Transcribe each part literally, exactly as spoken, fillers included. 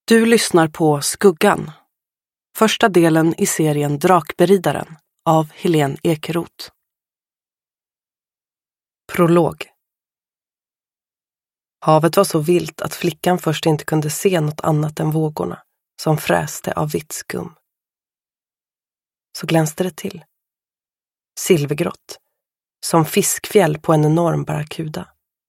Du lyssnar på Skuggan, första delen i serien Drakberidaren av Helene Ekeroth. Prolog. Havet var så vilt att flickan först inte kunde se något annat än vågorna som fräste av vitt skum. Så glänste det till. Silvergrått, som fiskfjäll på en enorm barracuda.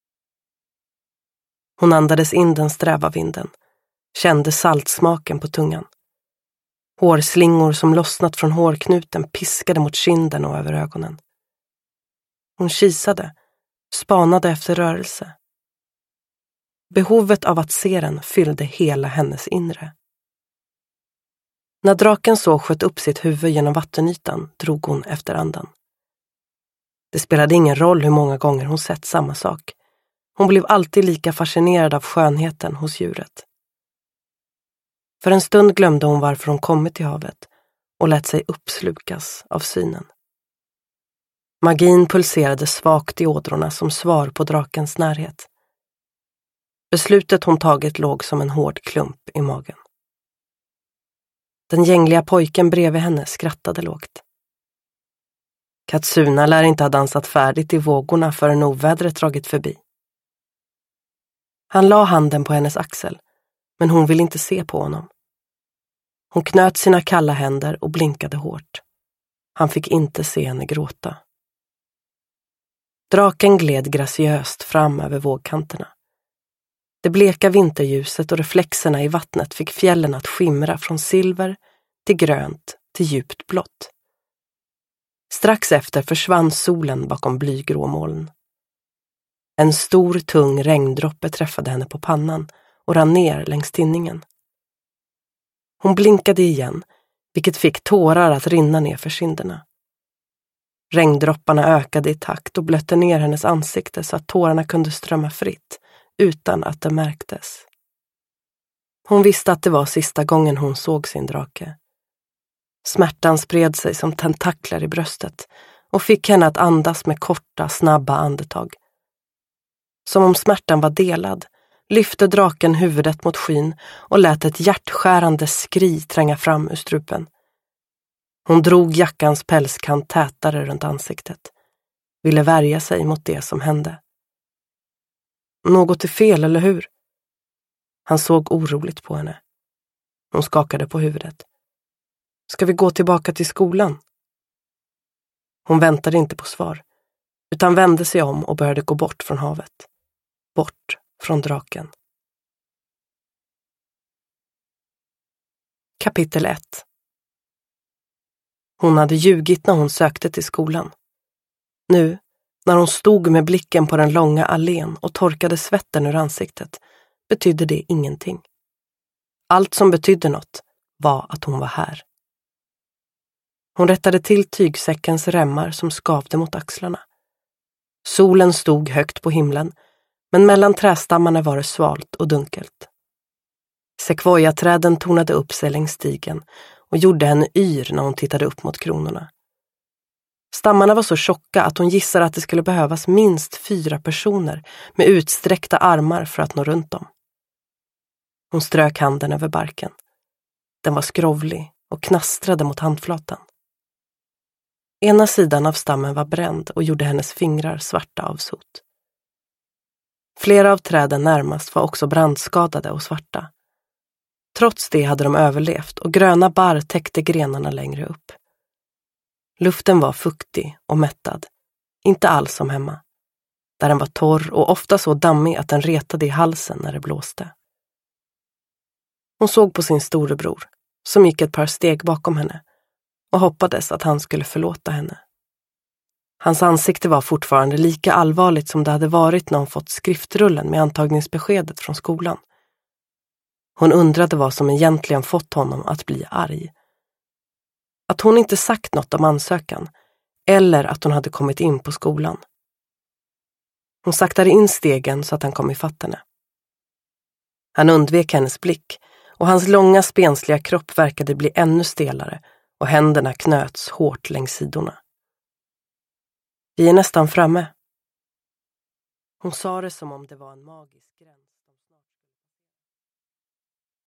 Hon andades in den sträva vinden, kände saltsmaken på tungan. Hårslingor som lossnat från hårknuten piskade mot kinden och över ögonen. Hon kisade, spanade efter rörelse. Behovet av att se den fyllde hela hennes inre. När draken så sköt upp sitt huvud genom vattenytan drog hon efter andan. Det spelade ingen roll hur många gånger hon sett samma sak. Hon blev alltid lika fascinerad av skönheten hos djuret. För en stund glömde hon varför hon kommit till havet och lät sig uppslukas av synen. Magin pulserade svagt i ådrorna som svar på drakens närhet. Beslutet hon tagit låg som en hård klump i magen. Den gängliga pojken bredvid henne skrattade lågt. Katsuna lär inte ha dansat färdigt i vågorna förrän ovädret dragit förbi. Han la handen på hennes axel, men hon ville inte se på honom. Hon knöt sina kalla händer och blinkade hårt. Han fick inte se henne gråta. Draken gled graciöst fram över vågkanterna. Det bleka vinterljuset och reflexerna i vattnet fick fjällen att skimra från silver till grönt till djupt blått. Strax efter försvann solen bakom blygrå moln. En stor tung regndroppe träffade henne på pannan och rann ner längs tinningen. Hon blinkade igen, vilket fick tårar att rinna ner för kinderna. Regndropparna ökade i takt och blötte ner hennes ansikte så att tårarna kunde strömma fritt utan att det märktes. Hon visste att det var sista gången hon såg sin drake. Smärtan spred sig som tentakler i bröstet och fick henne att andas med korta, snabba andetag. Som om smärtan var delad lyfte draken huvudet mot skyn och lät ett hjärtskärande skri tränga fram ur strupen. Hon drog jackans pälskant tätare runt ansiktet. Ville värja sig mot det som hände. Något är fel, eller hur? Han såg oroligt på henne. Hon skakade på huvudet. Ska vi gå tillbaka till skolan? Hon väntade inte på svar, utan vände sig om och började gå bort från havet. Bort från draken. Kapitel ett. Hon hade ljugit när hon sökte till skolan. Nu, när hon stod med blicken på den långa allén och torkade svetten ur ansiktet, betydde det ingenting. Allt som betydde något var att hon var här. Hon rättade till tygsäckens remmar som skavde mot axlarna. Solen stod högt på himlen, men mellan trästammarna var det svalt och dunkelt. Sekvojaträden tornade upp sig längs stigen och gjorde henne yr när hon tittade upp mot kronorna. Stammarna var så tjocka att hon gissade att det skulle behövas minst fyra personer med utsträckta armar för att nå runt dem. Hon strök handen över barken. Den var skrovlig och knastrade mot handflatan. Ena sidan av stammen var bränd och gjorde hennes fingrar svarta av sot. Flera av träden närmast var också brandskadade och svarta. Trots det hade de överlevt och gröna barr täckte grenarna längre upp. Luften var fuktig och mättad, inte alls som hemma. Där den var torr och ofta så dammig att den retade i halsen när det blåste. Hon såg på sin storebror, som gick ett par steg bakom henne, och hoppades att han skulle förlåta henne. Hans ansikte var fortfarande lika allvarligt som det hade varit när hon fått skriftrullen med antagningsbeskedet från skolan. Hon undrade vad som egentligen fått honom att bli arg. Att hon inte sagt något om ansökan, eller att hon hade kommit in på skolan. Hon saktade in stegen så att han kom i fatt henne. Han undvek hennes blick, och hans långa spensliga kropp verkade bli ännu stelare, och händerna knöts hårt längs sidorna. Vi är nästan framme. Hon sa det som om det var en magisk gräns.